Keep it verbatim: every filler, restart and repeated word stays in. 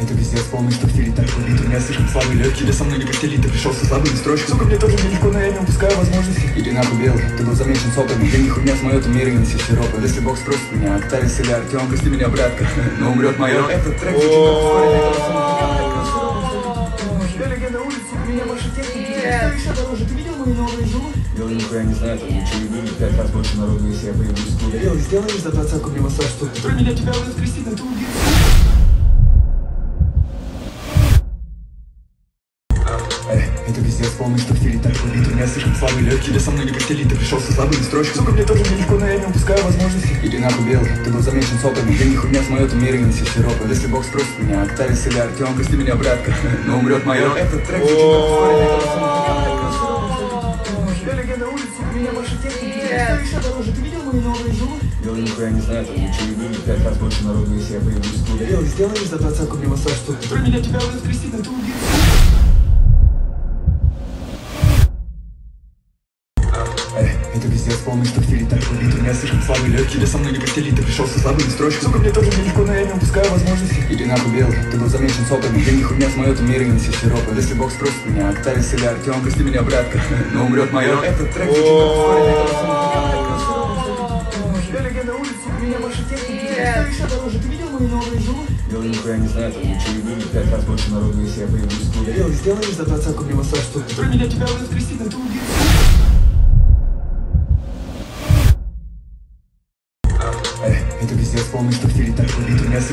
Это пиздец полностью в стиле, так убит. У меня слишком слабый лед, тебе со мной не постели. Ты пришел со слабыми строчками. Сука, мне тоже нелегко, но я не упускаю возможности. Иди нахуй белый, ты был замечен соками. Деньги хуйня с моё, ты мир и неси сиропа. Если бог спросит меня, Октавис или Артем, прости меня, братка, но умрет мое. Этот трек звучит как ускоренный, это я легенда улиц, у меня больше техники. Тебе еще дороже, ты видел мои новые зубы? Белый нихуя не знает, он ничего не будет. Пять раз больше народу, если я появлюсь в клубе. Белый, сделаешь за двадцатку мне массаж, что ты? Про меня тебя будет Кристина, ты убийца. Это пиздец полностью в стиле, так убит. У меня слишком слабый лед, тебе со мной не постели. Ты пришел со слабыми строчками. Сука, мне тоже нелегко, но я не упускаю возможности. Иди нахуй белый, ты был замечен соками. Деньги хуйня с моё, ты мир и неси сиропа. Если бог спросит меня, Октавис или Артем, прости меня, братка, но умрет мое. Этот трек звучит как ускоренный, я легенда улиц, у меня больше техники. Тебе еще дороже, ты видел мои новые зубы? Белый нихуя не знает, он ничего не будет. Пять раз больше народу, если я появлюсь в клубе. Белый, сделаешь за двадцатку мне массаж, что ты? Про меня тебя будет Кристина, ты убийца. Это пиздец полностью в стиле, так убит. У меня слишком слабый лед, тебе со мной не постели. Ты пришел со слабыми строчками. Сука, мне тоже нелегко, но я не упускаю возможности. Иди нахуй белый, ты был замечен соками. Деньги хуйня с моё, ты мир и неси сиропа. Если бог спросит меня, Октавис или Артем, прости меня, братка, но умрет мое. Этот трек звучит как ускоренный, я легенда улиц, у меня больше техники. Тебе еще дороже, ты видел мои новые зубы? Белый нихуя не знает, он ничего не будет. Пять раз больше народу, если я появлюсь в клубе. Белый, сделаешь за двадцатку мне массаж, что ты? Про меня тебя будет Кристина, ты убийца. Это пиздец полностью в стиле, так убит. У меня